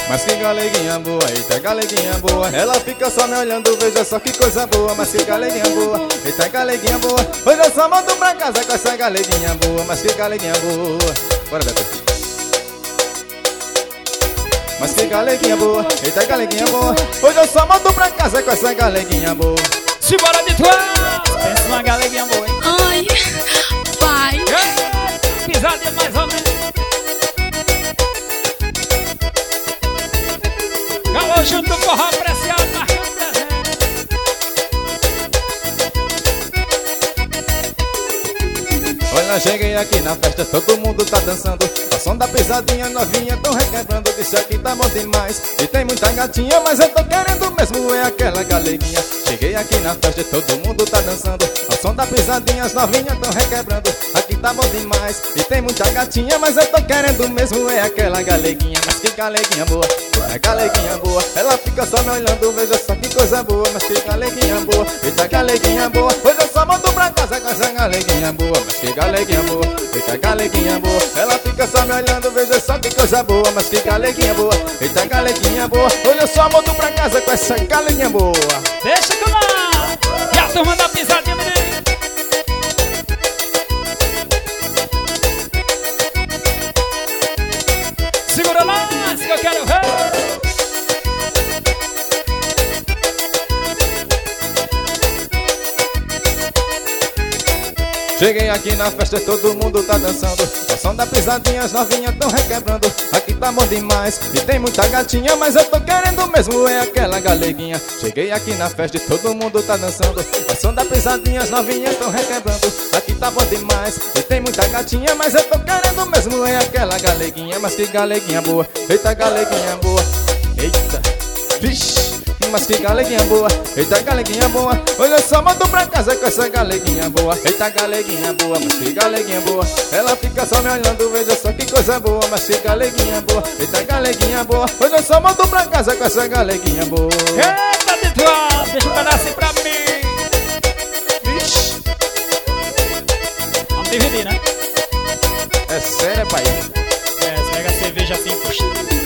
Mas que galeguinha boa, eita galeguinha boa. Ela fica só me olhando, veja só que coisa boa. Mas que galeguinha boa, eita galeguinha boa. Hoje eu só mando pra casa com essa galeguinha boa. Mas que galeguinha boa. Bora, Beto. Mas que galeguinha boa, eita galeguinha boa. Hoje eu só mando pra casa com essa galeguinha boa. Simbora de tua! Pensa uma galeguinha boa, hein? Ai, pai. Pisadinha mais ou menos. Galô junto do forró apreciado, marcando desenho. Olha, cheguei aqui na festa, todo mundo tá dançando. A som da pisadinha novinha, tão requebrando. Disse aqui tá bom demais. E tem muita gatinha, mas eu tô querendo mesmo é aquela galeguinha. Cheguei aqui na festa, todo mundo tá dançando. A som da pisadinha, as novinhas tão requebrando. Aqui tá bom demais. E tem muita gatinha, mas eu tô querendo mesmo é aquela galeguinha. Mas que galeguinha boa, é galeguinha boa. Ela fica só me olhando, veja só que coisa boa. Mas que galeguinha boa, eita galeguinha boa. Hoje eu só mando pra casa com essa galeguinha boa. Mas que galeguinha boa, eita galeguinha boa. Ela fica só me olhando, veja só que coisa boa. Mas que galeguinha boa, eita galeguinha boa. Hoje eu só mando pra casa com essa galeguinha boa. Deixa que lá! E a turma da pisadinha, menino! Segura lá, que eu quero ver! Cheguei aqui na festa, todo mundo tá dançando. O som da pisadinha, as novinhas tão requebrando. Aqui tá bom demais e tem muita gatinha, mas eu tô querendo mesmo é aquela galeguinha. Cheguei aqui na festa e todo mundo tá dançando. O som da pisadinha, as novinhas tão requebrando. Aqui tá bom demais e tem muita gatinha, mas eu tô querendo mesmo é aquela galeguinha. Mas que galeguinha boa, eita galeguinha boa. Eita, vixe. Mas que galeguinha boa, eita galeguinha boa. Hoje eu só mando pra casa com essa galeguinha boa. Eita galeguinha boa, mas que galeguinha boa. Ela fica só me olhando, veja só que coisa boa. Mas que galeguinha boa, eita galeguinha boa. Hoje eu só mando pra casa com essa galeguinha boa. Eita de tua, deixa um pedacinho pra mim. Vixe, Vamos dividir, né? é sério, pai. É, você pega a cerveja assim, puxa.